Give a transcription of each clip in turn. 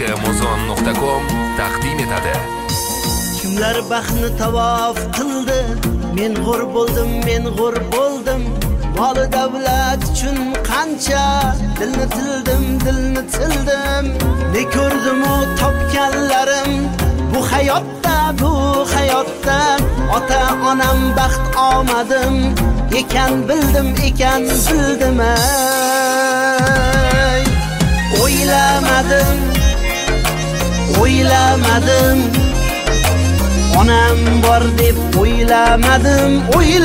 Amazon.com taqdim etadi. Kimlar baxtni tavof qildi, men g'ur bo'ldim. Mol davlat uchun qancha dilni tildim. Ne ko'rdim o topganlarim bu hayotda ota onam baxt olmadim ekan bildim ey. O'ylamadim onam bor deb o'ylamadim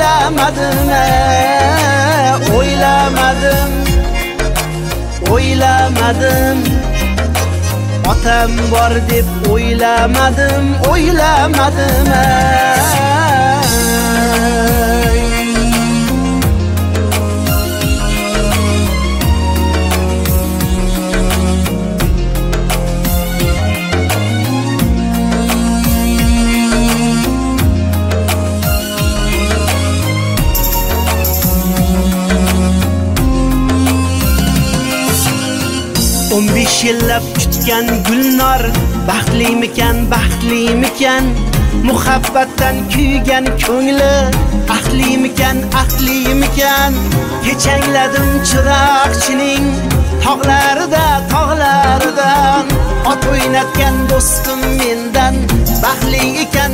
otam bor deb o'ylamadim yillab kutgan Gulnor baxtlimikan muhabbatdan kuygan ko'ngli aqlimikan kechangladim chiroqchining tog'laridan ot o'ynatgan do'stim mendan baxtli ekan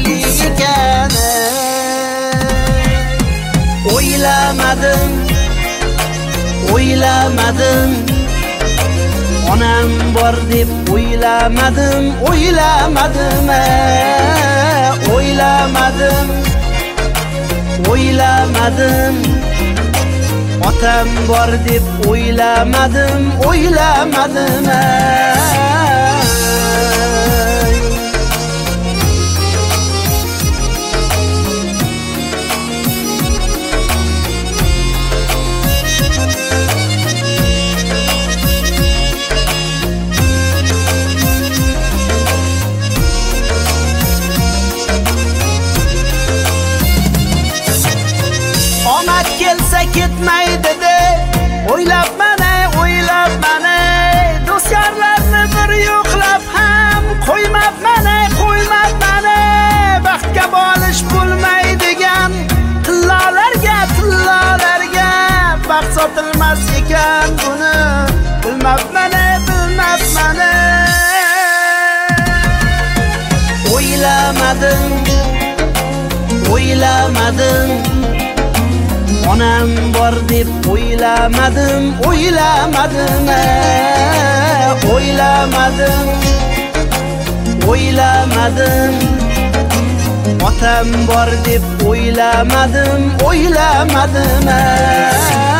o'ylamadim onam bor deb o'ylamadim otam bor deb o'ylamadim kelsa ketmaydi de o'ylab mana do'stlarni bir yo'qlab ham qo'ymab mana baxtga bolish bo'lmaydigan tillolarga baxt sotilmas ekan buni bilmab mana o'ylamadim onam bor deb o'ylamadim otam bor deb o'ylamadim